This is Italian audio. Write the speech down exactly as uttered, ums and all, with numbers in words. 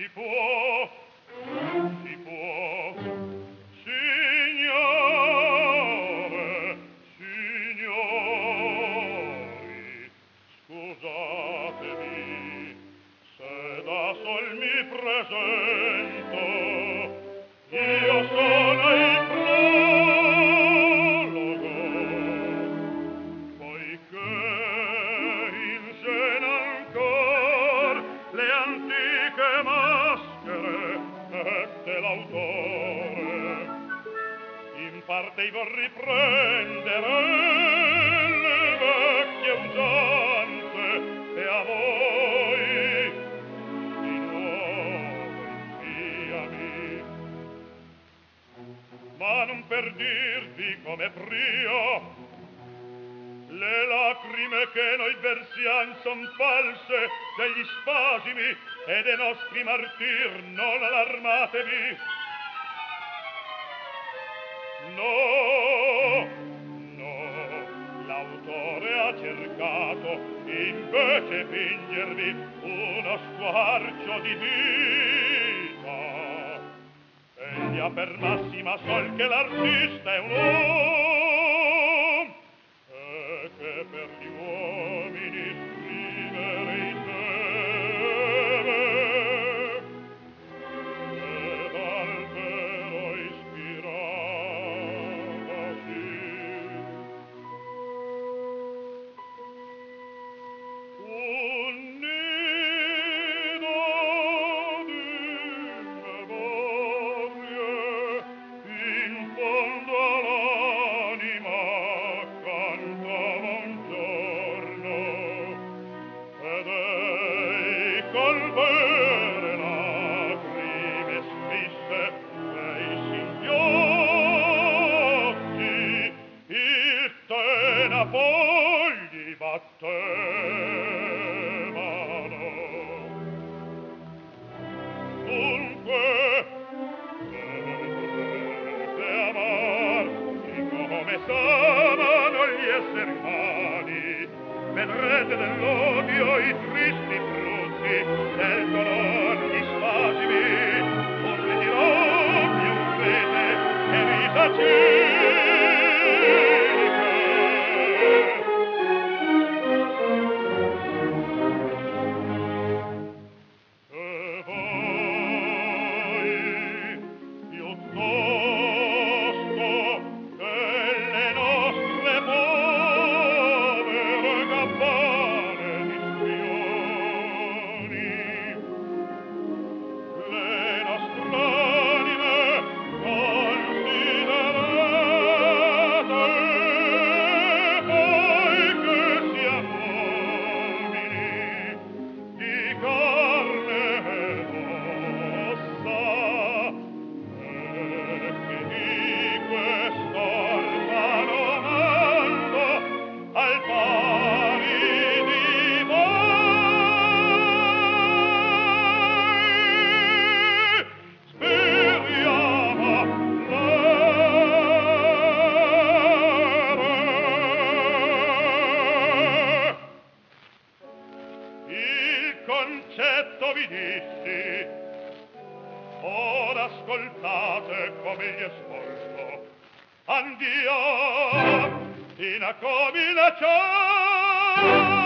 si può, si può, signore, signori, scusatemi se da sol mi presento, io sono il prologo, poiché in scena ancor le antiche maschere mette l'autore. In parte io vor riprendere le vecchie usanze e a voi di nuovo inviami. Ma non per dirvi come prio, le lacrime che noi versiam son false degli spasimi e dei nostri martir, non allarmatevi. No, no, l'autore ha cercato invece fingervi uno squarcio di vita. Egli ha per massima sol che l'artista è un uomo e che per gli uomini scrivere i deve ed al vero ispiravasi. Un nido di memorie in fondo all'anima cantava un giorno, ed ei col vere lacrime scrisse nei singhiozzi, il tenapogli battevano. Dunque, dovete amarsi come s'amano gli esseri umani, vedrete dell'odio i tristi frutti, del dolor gli spasimi, un ritirò più crete e vita cinica. E voi, piuttosto che le nostre povere gabbane di spioni, le nostre anime considerate, poiché siamo uomini di carne ed ossa, e che di quest'orfano mondo al pari di voi speriamo l'amore. Il concetto vi dissi, ora ascoltate come gli esposto. Andiamo in accomina ciao.